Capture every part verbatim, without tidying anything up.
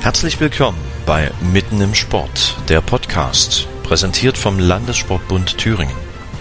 Herzlich willkommen bei Mitten im Sport, der Podcast, präsentiert vom Landessportbund Thüringen.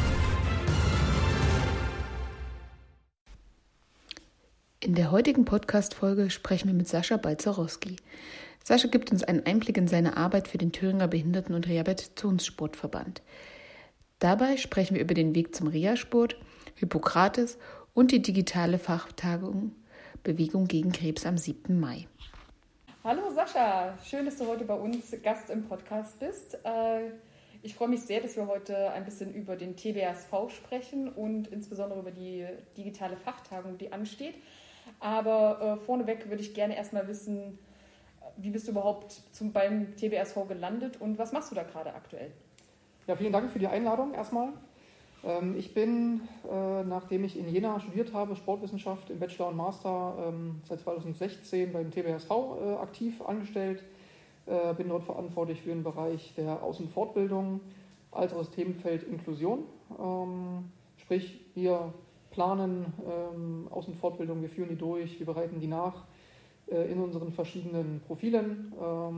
In der heutigen Podcast-Folge sprechen wir mit Sascha Balzerowski. Sascha gibt uns einen Einblick in seine Arbeit für den Thüringer Behinderten- und Rehabilitationssportverband. Dabei sprechen wir über den Weg zum Reha-Sport, Hippokrates und die digitale Fachtagung Bewegung gegen Krebs am siebten Mai. Hallo Sascha, schön, dass du heute bei uns Gast im Podcast bist. Ich freue mich sehr, dass wir heute ein bisschen über den T B S V sprechen und insbesondere über die digitale Fachtagung, die ansteht. Aber vorneweg würde ich gerne erstmal wissen, wie bist du überhaupt zum, beim T B S V gelandet und was machst du da gerade aktuell? Ja, vielen Dank für die Einladung erstmal. Ich bin, nachdem ich in Jena studiert habe, Sportwissenschaft im Bachelor und Master, seit zweitausendsechzehn beim T B S V aktiv angestellt. Bin dort verantwortlich für den Bereich der Aus- und Fortbildung als auch das Themenfeld Inklusion. Sprich, wir planen Aus- und Fortbildung, wir führen die durch, wir bereiten die nach in unseren verschiedenen Profilen.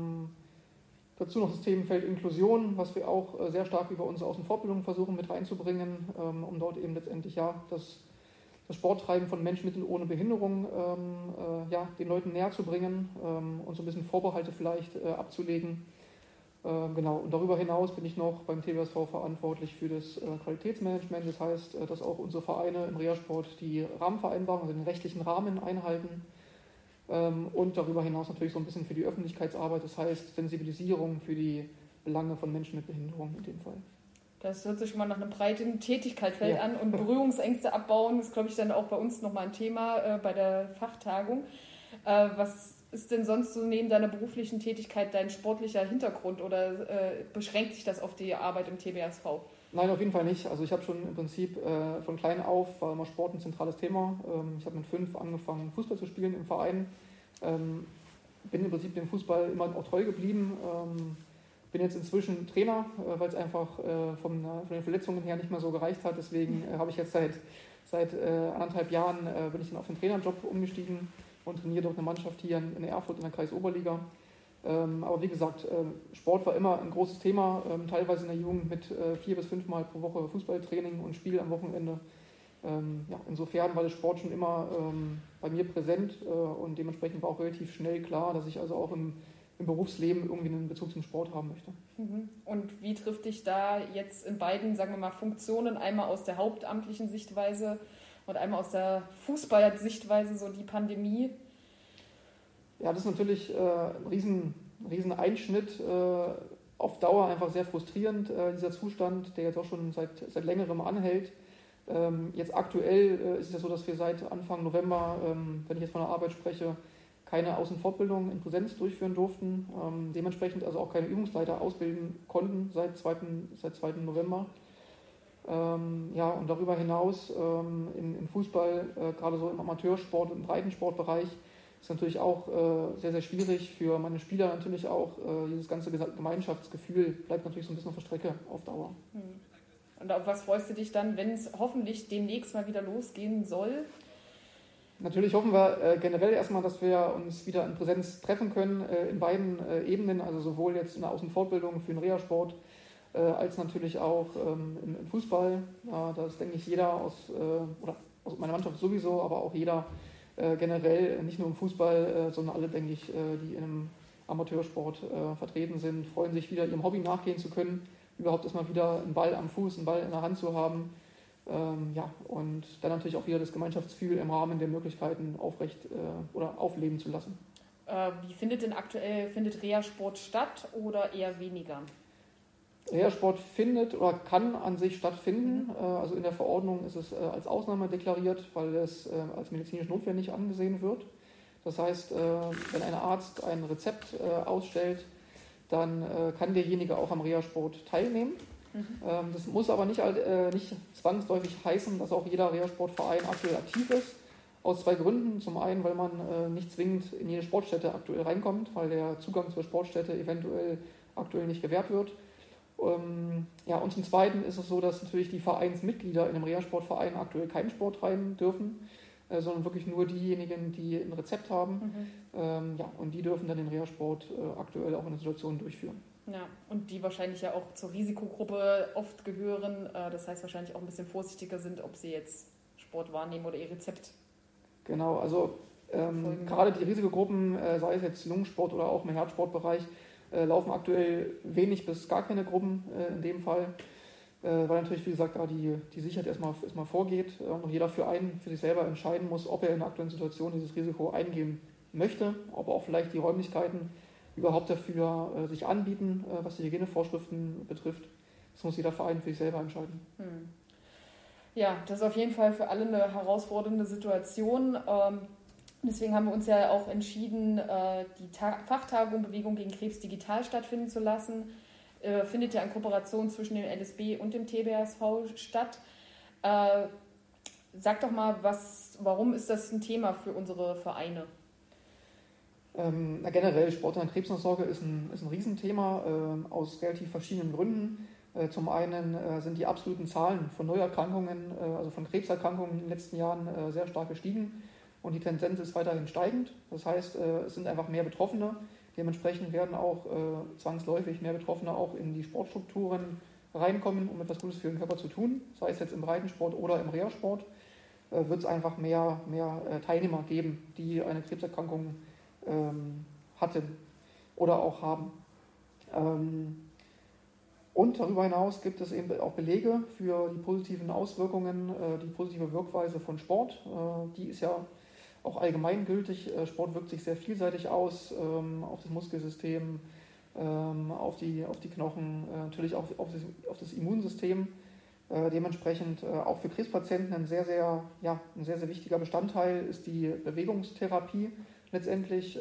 Dazu noch das Themenfeld Inklusion, was wir auch sehr stark über unsere Aus- und Fortbildung versuchen mit reinzubringen, um dort eben letztendlich ja das, das Sporttreiben von Menschen mit und ohne Behinderung ähm, äh, ja, den Leuten näher zu bringen ähm, und so ein bisschen Vorbehalte vielleicht äh, abzulegen. Ähm, genau. Und darüber hinaus bin ich noch beim T B S V verantwortlich für das äh, Qualitätsmanagement. Das heißt, äh, dass auch unsere Vereine im Reha-Sport die Rahmenvereinbarung, also den rechtlichen Rahmen einhalten. Und darüber hinaus natürlich so ein bisschen für die Öffentlichkeitsarbeit, das heißt Sensibilisierung für die Belange von Menschen mit Behinderung in dem Fall. Das hört sich schon mal nach einem breiten Tätigkeitsfeld ja. an und Berührungsängste abbauen ist, glaube ich, dann auch bei uns nochmal ein Thema äh, bei der Fachtagung. Äh, was ist denn sonst so neben deiner beruflichen Tätigkeit dein sportlicher Hintergrund oder äh, beschränkt sich das auf die Arbeit im T B S V? Nein, auf jeden Fall nicht. Also ich habe schon im Prinzip äh, von klein auf, war immer Sport ein zentrales Thema. Ähm, ich habe mit fünf angefangen, Fußball zu spielen im Verein. Ähm, bin im Prinzip dem Fußball immer auch treu geblieben. Ähm, bin jetzt inzwischen Trainer, äh, weil es einfach äh, von, äh, von den Verletzungen her nicht mehr so gereicht hat. Deswegen äh, habe ich jetzt seit, seit äh, anderthalb Jahren äh, bin ich dann auf den Trainerjob umgestiegen und trainiere dort eine Mannschaft hier in, in Erfurt in der Kreisoberliga. Ähm, aber wie gesagt, äh, Sport war immer ein großes Thema, ähm, teilweise in der Jugend mit äh, vier bis fünf Mal pro Woche Fußballtraining und Spiel am Wochenende. Ähm, ja, insofern war der Sport schon immer ähm, bei mir präsent äh, und dementsprechend war auch relativ schnell klar, dass ich also auch im, im Berufsleben irgendwie einen Bezug zum Sport haben möchte. Und wie trifft dich da jetzt in beiden, sagen wir mal, Funktionen, einmal aus der hauptamtlichen Sichtweise und einmal aus der Fußballer-Sichtweise so die Pandemie? Ja, das ist natürlich äh, ein riesen, riesen Einschnitt, äh, auf Dauer einfach sehr frustrierend, äh, dieser Zustand, der jetzt auch schon seit, seit längerem anhält. Ähm, jetzt aktuell äh, ist es ja so, dass wir seit Anfang November, ähm, wenn ich jetzt von der Arbeit spreche, keine Aus- und Fortbildung in Präsenz durchführen durften, ähm, dementsprechend also auch keine Übungsleiter ausbilden konnten seit zweiten Seit zweiten November. Ähm, ja, und darüber hinaus ähm, im, im Fußball, äh, gerade so im Amateursport und im Breitensportbereich, ist natürlich auch äh, sehr, sehr schwierig für meine Spieler natürlich auch. Äh, dieses ganze Gemeinschaftsgefühl bleibt natürlich so ein bisschen auf der Strecke auf Dauer. Und auf was freust du dich dann, wenn es hoffentlich demnächst mal wieder losgehen soll? Natürlich hoffen wir äh, generell erstmal, dass wir uns wieder in Präsenz treffen können, äh, in beiden äh, Ebenen, also sowohl jetzt in der Aus- und Fortbildung für den Reha-Sport, äh, als natürlich auch ähm, im, im Fußball. Ja, da ist, denke ich, jeder aus, äh, oder aus meiner Mannschaft sowieso, aber auch jeder Äh, generell, nicht nur im Fußball, äh, sondern alle, denke ich, äh, die in einem Amateursport äh, vertreten sind, freuen sich wieder ihrem Hobby nachgehen zu können, überhaupt erstmal wieder einen Ball am Fuß, einen Ball in der Hand zu haben. Ähm, ja, und dann natürlich auch wieder das Gemeinschaftsgefühl im Rahmen der Möglichkeiten aufrecht äh, oder aufleben zu lassen. Äh, wie findet denn aktuell, findet Reha-Sport statt oder eher weniger? Reha-Sport findet oder kann an sich stattfinden. Mhm. Also in der Verordnung ist es als Ausnahme deklariert, weil es als medizinisch notwendig angesehen wird. Das heißt, wenn ein Arzt ein Rezept ausstellt, dann kann derjenige auch am Reha-Sport teilnehmen. Mhm. Das muss aber nicht, nicht zwangsläufig heißen, dass auch jeder Reha-Sportverein aktuell aktiv ist. Aus zwei Gründen. Zum einen, weil man nicht zwingend in jede Sportstätte aktuell reinkommt, weil der Zugang zur Sportstätte eventuell aktuell nicht gewährt wird. Ähm, ja, und zum Zweiten ist es so, dass natürlich die Vereinsmitglieder in einem Reha-Sportverein aktuell keinen Sport treiben dürfen. äh, sondern wirklich nur diejenigen, die ein Rezept haben. Mhm. Ähm, ja, und die dürfen dann den Reha-Sport äh, aktuell auch in der Situation durchführen. Ja, und die wahrscheinlich ja auch zur Risikogruppe oft gehören. Äh, das heißt wahrscheinlich auch ein bisschen vorsichtiger sind, ob sie jetzt Sport wahrnehmen oder ihr Rezept. Genau, also ähm, gerade die Risikogruppen, äh, sei es jetzt Lungensport oder auch im Herzsportbereich, äh, laufen aktuell wenig bis gar keine Gruppen äh, in dem Fall, äh, weil natürlich, wie gesagt, da die, die Sicherheit erstmal, erstmal vorgeht äh, und jeder für einen, für sich selber entscheiden muss, ob er in der aktuellen Situation dieses Risiko eingehen möchte, ob auch vielleicht die Räumlichkeiten überhaupt dafür äh, sich anbieten, äh, was die Hygienevorschriften betrifft. Das muss jeder Verein für sich selber entscheiden. Hm. Ja, das ist auf jeden Fall für alle eine herausfordernde Situation. Ähm, deswegen haben wir uns ja auch entschieden, äh, die Ta- Fachtagung Bewegung gegen Krebs digital stattfinden zu lassen. Äh, findet ja in Kooperation zwischen dem L S B und dem T B S V statt. Äh, sag doch mal, was, warum ist das ein Thema für unsere Vereine? Ähm, generell Sport und Krebsnachsorge ist ein, ist ein Riesenthema äh, aus relativ verschiedenen Gründen. Äh, zum einen äh, sind die absoluten Zahlen von Neuerkrankungen, äh, also von Krebserkrankungen in den letzten Jahren äh, sehr stark gestiegen und die Tendenz ist weiterhin steigend. Das heißt, äh, es sind einfach mehr Betroffene. Dementsprechend werden auch äh, zwangsläufig mehr Betroffene auch in die Sportstrukturen reinkommen, um etwas Gutes für den Körper zu tun. Sei es jetzt im Breitensport oder im Reha-Sport, äh, wird es einfach mehr, mehr äh, Teilnehmer geben, die eine Krebserkrankung ähm, hatten oder auch haben. Ähm, Und darüber hinaus gibt es eben auch Belege für die positiven Auswirkungen, die positive Wirkweise von Sport. Die ist ja auch allgemeingültig. Sport wirkt sich sehr vielseitig aus, auf das Muskelsystem, auf die, auf die Knochen, natürlich auch auf das, auf das Immunsystem. Dementsprechend auch für Krebspatienten ein sehr, sehr, ja, ein sehr, sehr wichtiger Bestandteil ist die Bewegungstherapie letztendlich.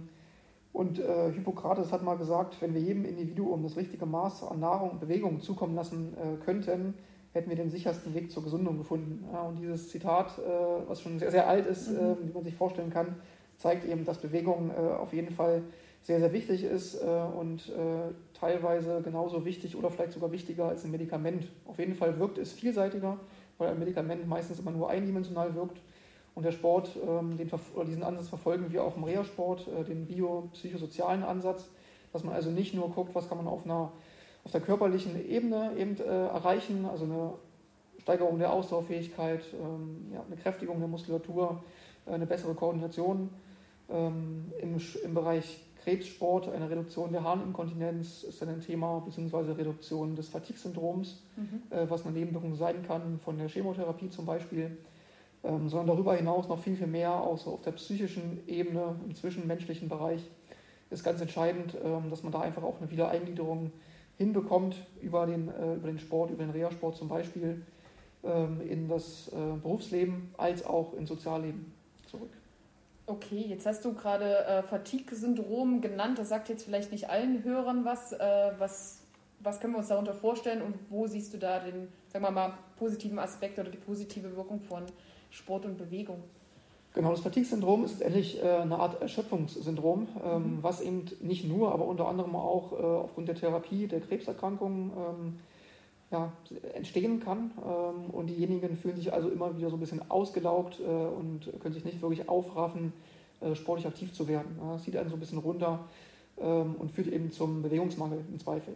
Und äh, Hippokrates hat mal gesagt, wenn wir jedem Individuum das richtige Maß an Nahrung und Bewegung zukommen lassen äh, könnten, hätten wir den sichersten Weg zur Gesundung gefunden. Ja, und dieses Zitat, äh, was schon sehr, sehr alt ist, mhm. äh, wie man sich vorstellen kann, zeigt eben, dass Bewegung äh, auf jeden Fall sehr, sehr wichtig ist äh, und äh, teilweise genauso wichtig oder vielleicht sogar wichtiger als ein Medikament. Auf jeden Fall wirkt es vielseitiger, weil ein Medikament meistens immer nur eindimensional wirkt. Und der Sport, ähm, den, oder diesen Ansatz verfolgen wir auch im Reha-Sport, äh, den biopsychosozialen Ansatz, dass man also nicht nur guckt, was kann man auf einer auf der körperlichen Ebene eben äh, erreichen, also eine Steigerung der Ausdauerfähigkeit, ähm, ja, eine Kräftigung der Muskulatur, äh, eine bessere Koordination. Ähm, im, Im Bereich Krebssport, eine Reduktion der Harninkontinenz ist dann ein Thema, beziehungsweise Reduktion des Fatigue-Syndroms, mhm. äh, was eine Nebenwirkung sein kann von der Chemotherapie zum Beispiel. Ähm, sondern darüber hinaus noch viel, viel mehr, auch so auf der psychischen Ebene, im zwischenmenschlichen Bereich, ist ganz entscheidend, ähm, dass man da einfach auch eine Wiedereingliederung hinbekommt über den, äh, über den Sport, über den Reha-Sport zum Beispiel, ähm, in das äh, Berufsleben als auch ins Sozialleben zurück. Okay, jetzt hast du gerade äh, Fatigue-Syndrom genannt, das sagt jetzt vielleicht nicht allen Hörern was. Äh, was. Was können wir uns darunter vorstellen und wo siehst du da den, sagen wir mal, positiven Aspekt oder die positive Wirkung von Sport und Bewegung? Genau, das Fatigue-Syndrom ist letztendlich äh, eine Art Erschöpfungssyndrom, ähm, mhm. was eben nicht nur, aber unter anderem auch äh, aufgrund der Therapie der Krebserkrankungen ähm, ja, entstehen kann. Ähm, und diejenigen fühlen sich also immer wieder so ein bisschen ausgelaugt äh, und können sich nicht wirklich aufraffen, äh, sportlich aktiv zu werden. Ja, das zieht einen so ein bisschen runter ähm, und führt eben zum Bewegungsmangel im Zweifel.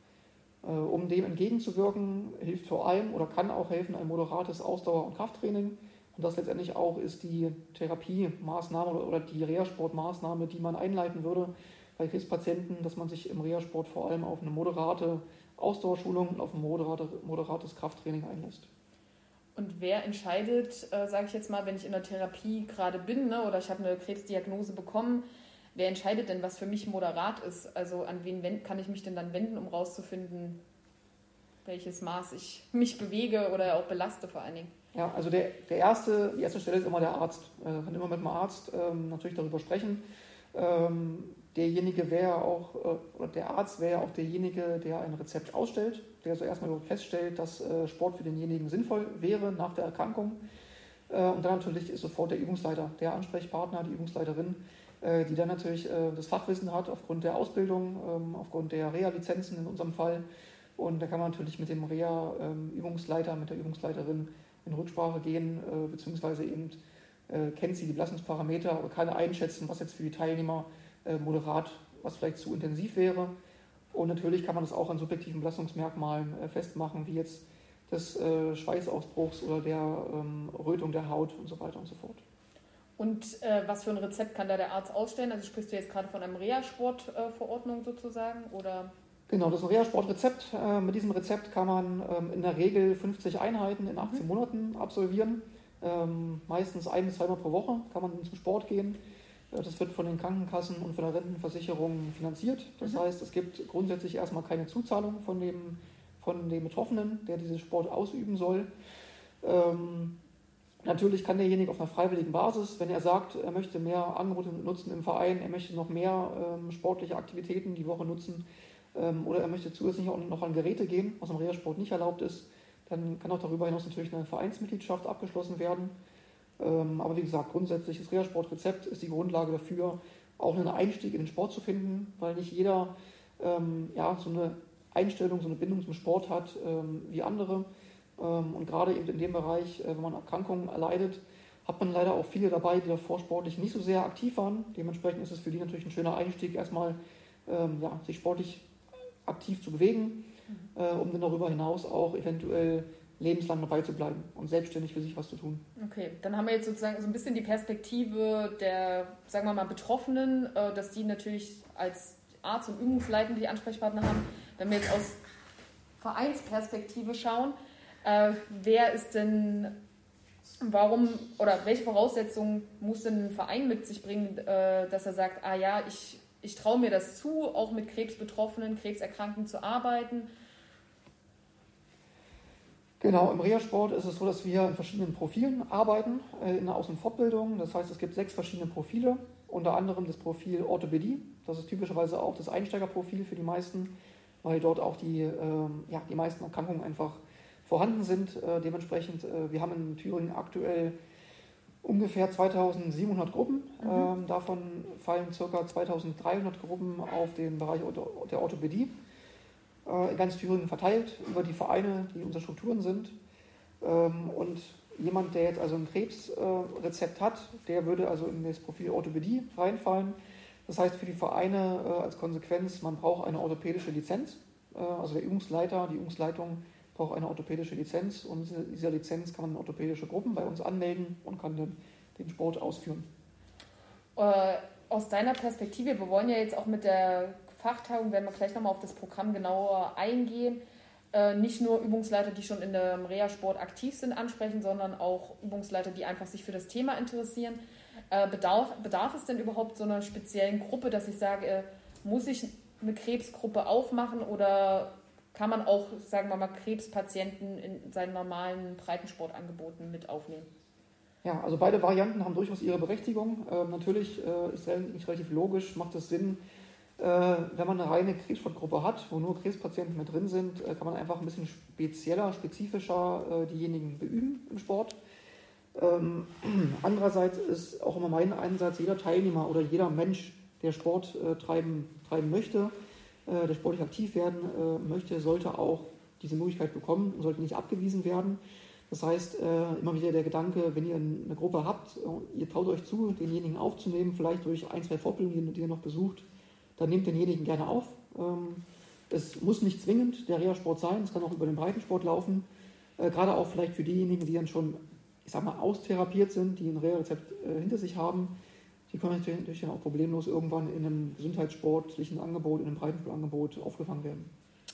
Um dem entgegenzuwirken, hilft vor allem oder kann auch helfen ein moderates Ausdauer- und Krafttraining. Und das letztendlich auch ist die Therapiemaßnahme oder die Reha-Sport-Maßnahme, die man einleiten würde bei Krebspatienten, dass man sich im Reha-Sport vor allem auf eine moderate Ausdauerschulung und auf ein moderate, moderates Krafttraining einlässt. Und wer entscheidet, äh, sage ich jetzt mal, wenn ich in der Therapie gerade bin, ne, oder ich habe eine Krebsdiagnose bekommen, wer entscheidet denn, was für mich moderat ist? Also an wen kann ich mich denn dann wenden, um rauszufinden, welches Maß ich mich bewege oder auch belaste vor allen Dingen? Ja, also der, der erste, die erste Stelle ist immer der Arzt. Man kann immer mit dem Arzt ähm, natürlich darüber sprechen. Ähm, derjenige wäre auch, äh, oder der Arzt wäre auch derjenige, der ein Rezept ausstellt, der so erstmal feststellt, dass äh, Sport für denjenigen sinnvoll wäre nach der Erkrankung. Äh, und dann natürlich ist sofort der Übungsleiter, der Ansprechpartner, die Übungsleiterin, die dann natürlich äh, das Fachwissen hat aufgrund der Ausbildung, ähm, aufgrund der Reha-Lizenzen in unserem Fall. Und da kann man natürlich mit dem Reha-Übungsleiter, mit der Übungsleiterin in Rücksprache gehen, äh, beziehungsweise eben äh, kennt sie die Belastungsparameter, aber kann einschätzen, was jetzt für die Teilnehmer äh, moderat, was vielleicht zu intensiv wäre. Und natürlich kann man das auch an subjektiven Belastungsmerkmalen äh, festmachen, wie jetzt des äh, Schweißausbruchs oder der ähm, Rötung der Haut und so weiter und so fort. Und äh, was für ein Rezept kann da der Arzt ausstellen? Also sprichst du jetzt gerade von einem Reha-Sport-Verordnung sozusagen? Oder? Genau, das ist ein Reha-Sport-Rezept. Äh, mit diesem Rezept kann man ähm, in der Regel fünfzig Einheiten in achtzehn mhm. Monaten absolvieren. Ähm, meistens ein- bis zweimal pro Woche kann man zum Sport gehen. Äh, das wird von den Krankenkassen und von der Rentenversicherung finanziert. Das mhm. heißt, es gibt grundsätzlich erstmal keine Zuzahlung von dem, von dem Betroffenen, der diesen Sport ausüben soll. Ähm, Natürlich kann derjenige auf einer freiwilligen Basis, wenn er sagt, er möchte mehr Angebote nutzen im Verein, er möchte noch mehr ähm, sportliche Aktivitäten die Woche nutzen ähm, oder er möchte zusätzlich auch noch an Geräte gehen, was im Reha-Sport nicht erlaubt ist, dann kann auch darüber hinaus natürlich eine Vereinsmitgliedschaft abgeschlossen werden. Ähm, aber wie gesagt, grundsätzlich das Reha-Sport-Rezept ist die Grundlage dafür, auch einen Einstieg in den Sport zu finden, weil nicht jeder ähm, ja, so eine Einstellung, so eine Bindung zum Sport hat ähm, wie andere. Und gerade eben in dem Bereich, wenn man Erkrankungen erleidet, hat man leider auch viele dabei, die davor sportlich nicht so sehr aktiv waren. Dementsprechend ist es für die natürlich ein schöner Einstieg, erstmal ähm, ja, sich sportlich aktiv zu bewegen, mhm. äh, um dann darüber hinaus auch eventuell lebenslang dabei zu bleiben und selbstständig für sich was zu tun. Okay, dann haben wir jetzt sozusagen so ein bisschen die Perspektive der, sagen wir mal, Betroffenen, äh, dass die natürlich als Arzt und Übungsleitende die Ansprechpartner haben. Wenn wir jetzt aus Vereinsperspektive schauen, Äh, wer ist denn, warum oder welche Voraussetzungen muss denn ein Verein mit sich bringen, äh, dass er sagt, ah ja, ich, ich traue mir das zu, auch mit Krebsbetroffenen, Krebserkrankten zu arbeiten? Genau, im Reha-Sport ist es so, dass wir in verschiedenen Profilen arbeiten, äh, in der Aus- und Fortbildung. Das heißt, es gibt sechs verschiedene Profile, unter anderem das Profil Orthopädie. Das ist typischerweise auch das Einsteigerprofil für die meisten, weil dort auch die, äh, ja, die meisten Erkrankungen einfach vorhanden sind. Äh, dementsprechend, äh, wir haben in Thüringen aktuell ungefähr zweitausendsiebenhundert Gruppen. Mhm. Ähm, davon fallen ca. zweitausenddreihundert Gruppen auf den Bereich der Orthopädie. Äh, in ganz Thüringen verteilt über die Vereine, die unsere Strukturen sind. Ähm, und jemand, der jetzt also ein Krebsrezept äh, hat, der würde also in das Profil Orthopädie reinfallen. Das heißt für die Vereine äh, als Konsequenz, man braucht eine orthopädische Lizenz. Äh, also der Übungsleiter, die Übungsleitung braucht eine orthopädische Lizenz und in dieser Lizenz kann man orthopädische Gruppen bei uns anmelden und kann dann den Sport ausführen. Äh, aus deiner Perspektive, wir wollen ja jetzt auch mit der Fachtagung, werden wir gleich nochmal auf das Programm genauer eingehen, äh, nicht nur Übungsleiter, die schon in dem Reha-Sport aktiv sind, ansprechen, sondern auch Übungsleiter, die einfach sich für das Thema interessieren. Äh, bedarf, bedarf es denn überhaupt so einer speziellen Gruppe, dass ich sage, äh, muss ich eine Krebsgruppe aufmachen oder kann man auch, sagen wir mal, Krebspatienten in seinen normalen Breitensportangeboten mit aufnehmen? Ja, also beide Varianten haben durchaus ihre Berechtigung. Äh, natürlich äh, ist es relativ logisch, macht es Sinn, äh, wenn man eine reine Krebssportgruppe hat, wo nur Krebspatienten mit drin sind, äh, kann man einfach ein bisschen spezieller, spezifischer äh, diejenigen beüben im Sport. Ähm, andererseits ist auch immer mein Einsatz, jeder Teilnehmer oder jeder Mensch, der Sport äh, treiben, treiben möchte, der sportlich aktiv werden äh, möchte, sollte auch diese Möglichkeit bekommen und sollte nicht abgewiesen werden. Das heißt, äh, immer wieder der Gedanke, wenn ihr eine Gruppe habt, ihr traut euch zu, denjenigen aufzunehmen, vielleicht durch ein, zwei Fortbildungen, die ihr noch besucht, dann nehmt denjenigen gerne auf. Ähm, es muss nicht zwingend der Reha-Sport sein, es kann auch über den Breitensport laufen. Äh, gerade auch vielleicht für diejenigen, die dann schon, ich sag mal, austherapiert sind, die ein Reha-Rezept äh, hinter sich haben. Die können natürlich dann auch problemlos irgendwann in einem gesundheitssportlichen Angebot, in einem Breitensportangebot aufgefangen werden.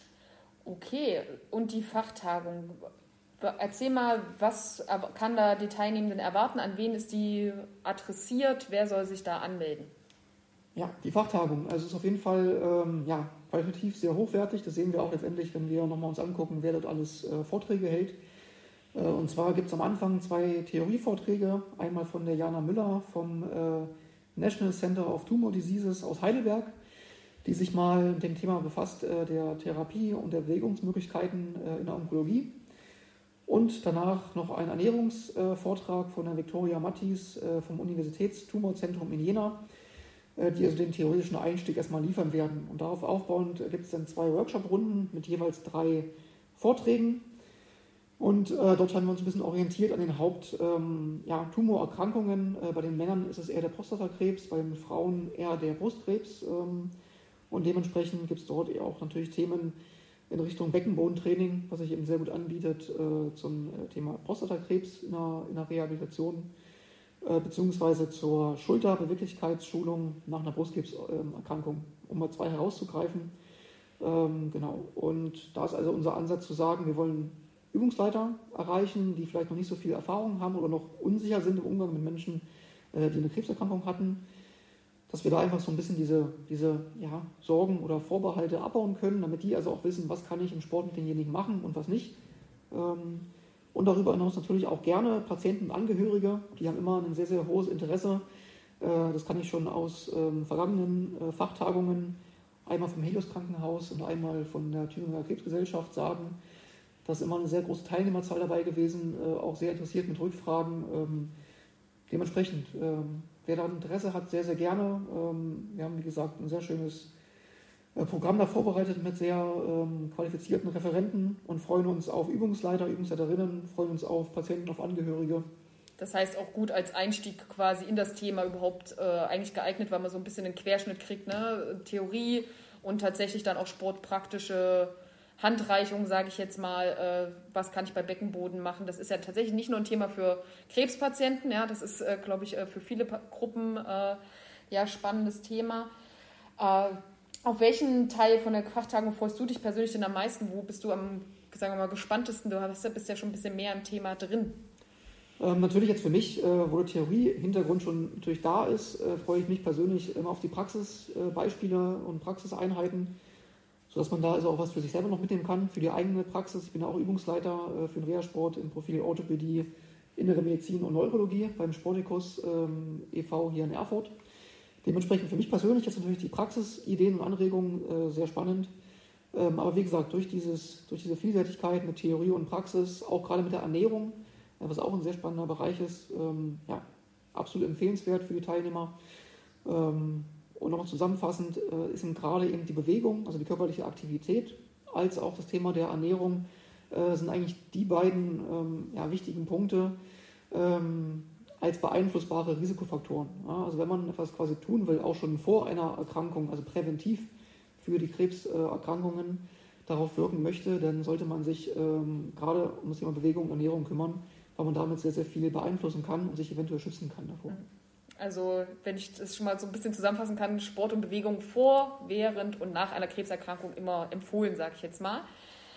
Okay, und die Fachtagung. Erzähl mal, was kann da die Teilnehmenden erwarten? An wen ist die adressiert? Wer soll sich da anmelden? Ja, die Fachtagung. Also es ist auf jeden Fall ähm, ja, qualitativ sehr hochwertig. Das sehen wir auch letztendlich, wenn wir nochmal uns angucken, wer dort alles äh, Vorträge hält. Äh, und zwar gibt es am Anfang zwei Theorievorträge. Einmal von der Jana Müller vom äh, National Center of Tumor Diseases aus Heidelberg, die sich mal mit dem Thema befasst, äh, der Therapie und der Bewegungsmöglichkeiten äh, in der Onkologie. Und danach noch ein Ernährungsvortrag äh, von der Viktoria Mattis äh, vom Universitätstumorzentrum in Jena, äh, die also den theoretischen Einstieg erstmal liefern werden. Und darauf aufbauend äh, gibt es dann zwei Workshop-Runden mit jeweils drei Vorträgen. Und äh, dort haben wir uns ein bisschen orientiert an den Haupttumorerkrankungen. Ähm, ja, äh, bei den Männern ist es eher der Prostatakrebs, bei den Frauen eher der Brustkrebs. Ähm, und dementsprechend gibt es dort eher auch natürlich Themen in Richtung Beckenbodentraining, was sich eben sehr gut anbietet äh, zum äh, Thema Prostatakrebs in der, in der Rehabilitation, äh, beziehungsweise zur Schulterbeweglichkeitsschulung nach einer Brustkrebserkrankung, äh, um mal zwei herauszugreifen. Ähm, genau. Und da ist also unser Ansatz zu sagen, wir wollen Übungsleiter erreichen, die vielleicht noch nicht so viel Erfahrung haben oder noch unsicher sind im Umgang mit Menschen, äh, die eine Krebserkrankung hatten, dass wir da einfach so ein bisschen diese, diese ja, Sorgen oder Vorbehalte abbauen können, damit die also auch wissen, was kann ich im Sport mit denjenigen machen und was nicht. Ähm, und darüber hinaus natürlich auch gerne Patienten und Angehörige, die haben immer ein sehr, sehr hohes Interesse. Äh, das kann ich schon aus ähm, vergangenen äh, Fachtagungen, einmal vom Helios Krankenhaus und einmal von der Thüringer Krebsgesellschaft sagen. Da ist immer eine sehr große Teilnehmerzahl dabei gewesen, äh, auch sehr interessiert mit Rückfragen. Ähm, dementsprechend, ähm, wer da Interesse hat, sehr, sehr gerne. Ähm, wir haben, wie gesagt, ein sehr schönes äh, Programm da vorbereitet mit sehr ähm, qualifizierten Referenten und freuen uns auf Übungsleiter, Übungsleiterinnen, freuen uns auf Patienten, auf Angehörige. Das heißt auch gut als Einstieg quasi in das Thema überhaupt äh, eigentlich geeignet, weil man so ein bisschen einen Querschnitt kriegt, ne? Theorie und tatsächlich dann auch sportpraktische Handreichung, sage ich jetzt mal, äh, was kann ich bei Beckenboden machen. Das ist ja tatsächlich nicht nur ein Thema für Krebspatienten, ja, das ist, äh, glaube ich, äh, für viele pa- Gruppen äh, ja spannendes Thema. Äh, auf welchen Teil von der Fachtagung freust du dich persönlich denn am meisten? Wo bist du am, sagen wir mal, gespanntesten? Du hast, bist ja schon ein bisschen mehr im Thema drin. Ähm, natürlich jetzt für mich, äh, wo der Theorie-Hintergrund schon natürlich da ist, äh, freue ich mich persönlich immer auf die Praxisbeispiele äh, und Praxiseinheiten, sodass man da also auch was für sich selber noch mitnehmen kann, für die eigene Praxis. Ich bin ja auch Übungsleiter äh, für den Reha-Sport im Profil Orthopädie, Innere Medizin und Neurologie beim Sportikus ähm, e V hier in Erfurt. Dementsprechend für mich persönlich jetzt natürlich die Praxisideen und Anregungen äh, sehr spannend. Ähm, aber wie gesagt, durch, dieses, durch diese Vielseitigkeit mit Theorie und Praxis, auch gerade mit der Ernährung, äh, was auch ein sehr spannender Bereich ist, ähm, ja, absolut empfehlenswert für die Teilnehmer. Ähm, Und nochmal zusammenfassend äh, ist gerade eben die Bewegung, also die körperliche Aktivität, als auch das Thema der Ernährung, äh, sind eigentlich die beiden ähm, ja, wichtigen Punkte ähm, als beeinflussbare Risikofaktoren. Ja, also wenn man etwas quasi tun will, auch schon vor einer Erkrankung, also präventiv für die Krebserkrankungen darauf wirken möchte, dann sollte man sich ähm, gerade um das Thema Bewegung und Ernährung kümmern, weil man damit sehr, sehr viel beeinflussen kann und sich eventuell schützen kann davor. Also wenn ich das schon mal so ein bisschen zusammenfassen kann, Sport und Bewegung vor, während und nach einer Krebserkrankung immer empfohlen, sage ich jetzt mal.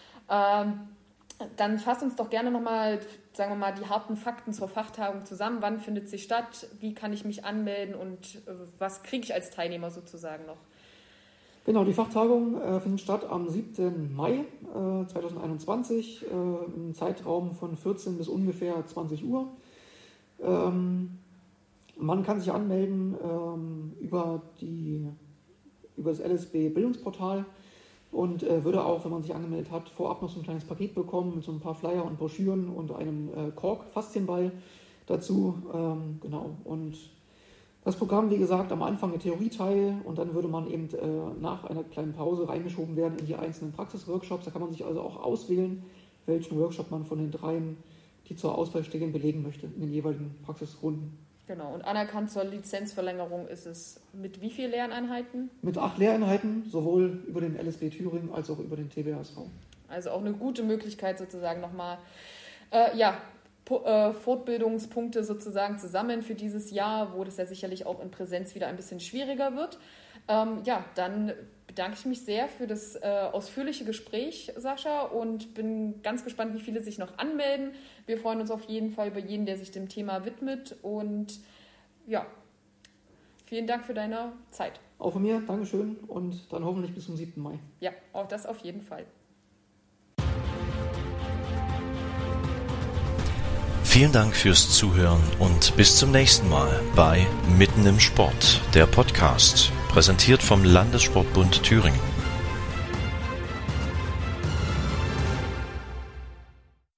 Ähm, dann fasst uns doch gerne nochmal, sagen wir mal, die harten Fakten zur Fachtagung zusammen. Wann findet sie statt? Wie kann ich mich anmelden? Und äh, was kriege ich als Teilnehmer sozusagen noch? Genau, die Fachtagung äh, findet statt am siebten Mai äh, zweitausendeinundzwanzig äh, im Zeitraum von vierzehn bis ungefähr zwanzig Uhr. Ähm, Man kann sich anmelden ähm, über, die, über das L S B-Bildungsportal und äh, würde auch, wenn man sich angemeldet hat, vorab noch so ein kleines Paket bekommen mit so ein paar Flyer und Broschüren und einem äh, Kork-Faszienball dazu. Ähm, genau. Und das Programm, wie gesagt, am Anfang der Theorieteil und dann würde man eben äh, nach einer kleinen Pause reingeschoben werden in die einzelnen Praxisworkshops. Da kann man sich also auch auswählen, welchen Workshop man von den dreien, die zur Auswahl stehen, belegen möchte in den jeweiligen Praxisrunden. Genau, und anerkannt zur Lizenzverlängerung ist es mit wie vielen Lerneinheiten? Mit acht Lehreinheiten, sowohl über den L S B Thüringen als auch über den T B H S V. Also auch eine gute Möglichkeit sozusagen nochmal, äh, ja, po- äh, Fortbildungspunkte sozusagen zu sammeln für dieses Jahr, wo das ja sicherlich auch in Präsenz wieder ein bisschen schwieriger wird. Ähm, ja, dann bedanke ich mich sehr für das äh, ausführliche Gespräch, Sascha, und bin ganz gespannt, wie viele sich noch anmelden. Wir freuen uns auf jeden Fall über jeden, der sich dem Thema widmet. Und ja, vielen Dank für deine Zeit. Auch von mir, Dankeschön und dann hoffentlich bis zum siebten Mai. Ja, auch das auf jeden Fall. Vielen Dank fürs Zuhören und bis zum nächsten Mal bei Mitten im Sport, der Podcast, präsentiert vom Landessportbund Thüringen.